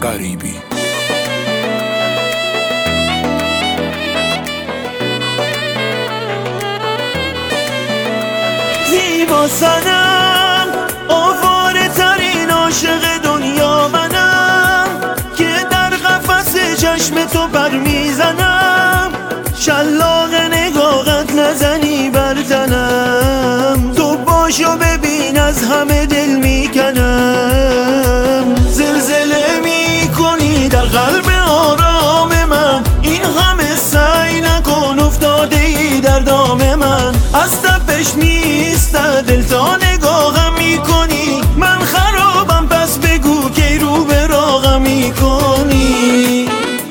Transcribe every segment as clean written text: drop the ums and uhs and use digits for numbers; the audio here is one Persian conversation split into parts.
غریبی. زیبا سنم آواره ترین عاشق دنیا منم، که در قفس چشم تو پر میزنم، شلاق نگاهت نزنی بر تنم، تو باشو ببین از همه دل میکنم. زلزله میکنی در قلب آرام من، این همه سعی نکن افتاده ای در دام من، از تپش میسته دل تا نگاهم میکنی، من خرابم پس بگو که رو به راغم میکنی.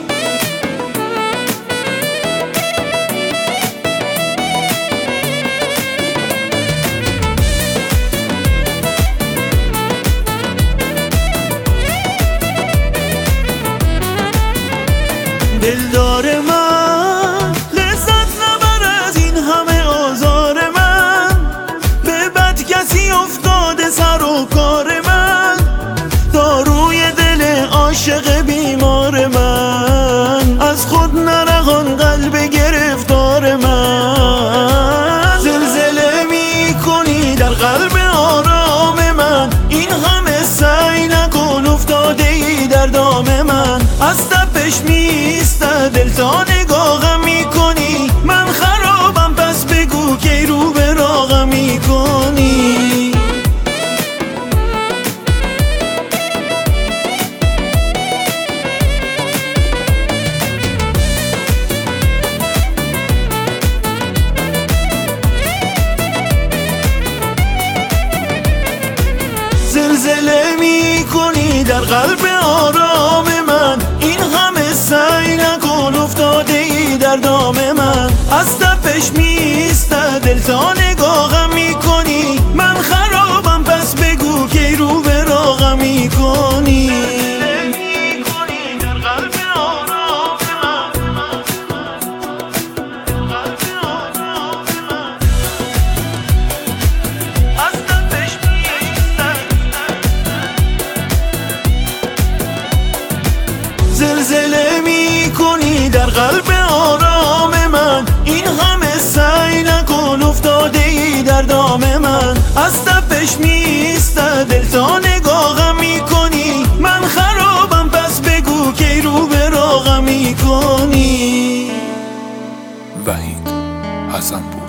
دلدار من لذت نبر از این همه آزار من، به بد کسی افتاده سر و کار من، داروی دل عاشق بیمار من، از خود نرهان قلب گرفتار من. زلزله میکنی در قلب آرام من، این همه سعی نکن افتاده ای در دام من، از تپش میسته دل تا نگاهم میکنی، من خرابم پس بگو که رو به راغم میکنی. زلزله میکنی در قلب آرام من، این همه سعی نکن افتاده ای در دام من، از تپش میسته دل تا نگاهم میکنی، من خرابم پس بگو که رو به راغم میکنی. زلزله میکنی در قلب آرام من، این همه سعی نکن افتاده ای در دام من، از تپش میسته دل تا نگاهم میکنی، من خرابم پس بگو که رو به راغم میکنی. وحید حسن‌پور.